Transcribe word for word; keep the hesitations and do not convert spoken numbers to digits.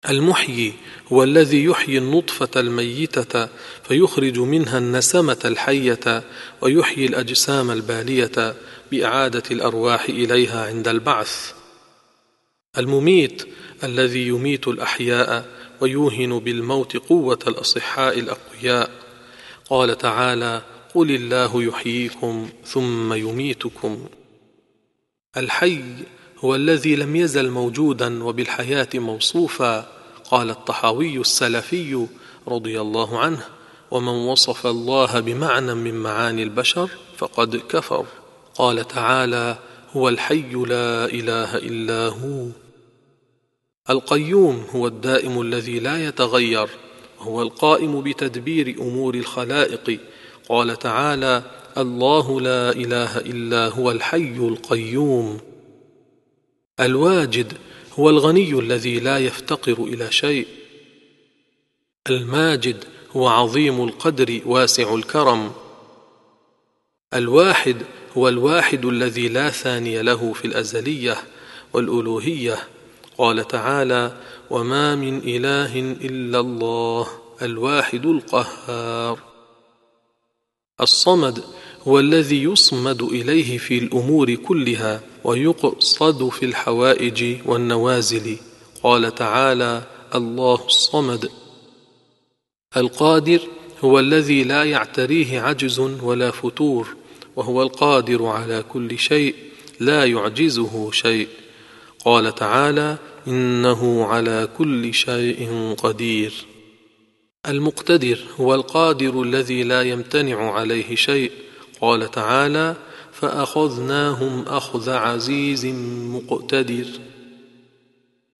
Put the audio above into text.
المحيي هو الذي يحيي النطفة الميتة فيخرج منها النسمة الحية، ويحيي الأجسام البالية بإعادة الأرواح إليها عند البعث. المميت الذي يميت الأحياء ويوهن بالموت قوة الأصحاء الأقوياء. قال تعالى: قل الله يحييكم ثم يميتكم. الحي هو الذي لم يزل موجودا وبالحياة موصوفا. قال الطحاوي السلفي رضي الله عنه: ومن وصف الله بمعنى من معاني البشر فقد كفر. قال تعالى: هو الحي لا إله إلا هو. القيوم هو الدائم الذي لا يتغير، وهو القائم بتدبير أمور الخلائق. قال تعالى: الله لا إله إلا هو الحي القيوم. الواجد هو الغني الذي لا يفتقر إلى شيء. الماجد هو عظيم القدر واسع الكرم. الواحد هو الواحد الذي لا ثاني له في الأزلية والألوهية. قال تعالى: وما من إله إلا الله الواحد القهار. الصمد هو الذي يصمد إليه في الأمور كلها ويقصد في الحوائج والنوازل. قال تعالى: الله الصمد. القادر هو الذي لا يعتريه عجز ولا فتور، وهو القادر على كل شيء لا يعجزه شيء. قال تعالى: إنه على كل شيء قدير. المقتدر هو القادر الذي لا يمتنع عليه شيء. قال تعالى: فأخذناهم أخذ عزيز مقتدر.